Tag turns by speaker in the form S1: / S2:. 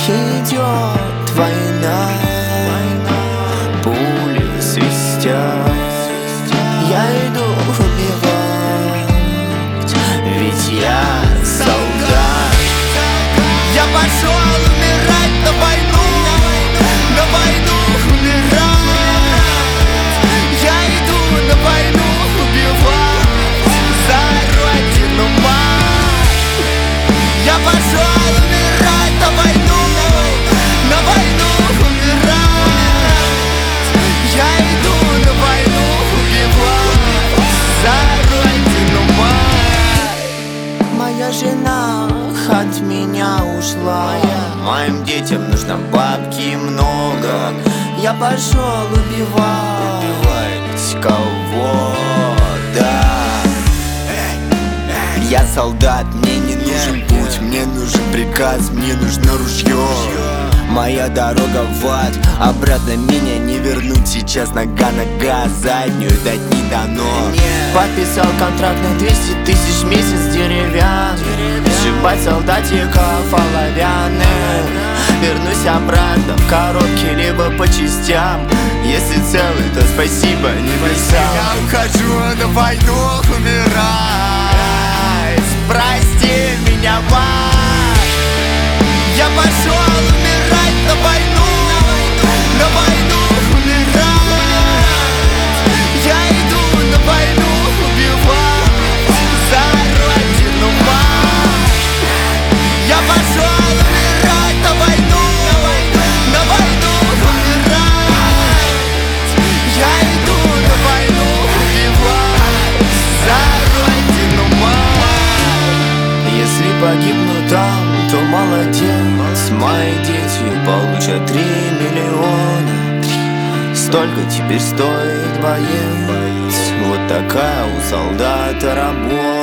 S1: Идет война, пули свистят, я иду убивать, ведь я солдат. Я пошел умирать на войну умирать. Я иду на войну убивать за родину мать. Я пошел умирать на войну умирать. Я иду на войну убивать за родину мать. Моя жена от меня ушла, моим детям нужно бабки много. Я пошел убивать кого-то. Я солдат, мне не нужен путь, мне нужен приказ, мне нужно ружье. Моя дорога в ад, обратно меня не вернуть. Сейчас нога на газ, заднюю дать не дано. Подписал контракт на 200 тысяч в месяц деревянный. Сшибать солдатиков оловянных. Вернусь обратно в коробке, либо по частям. Если целый, то спасибо небесам. Я ухожу на войну умирать. Прости меня, мать. Я пошел умирать на войну умирать. Я иду на войну убивать за родину мать. Я пошел умирать на войну умирать. Я иду на войну убивать за родину мать. Если погибну там, то молодец, мои дети получат 3 миллиона. Столько теперь стоит боец. Вот такая у солдата работа.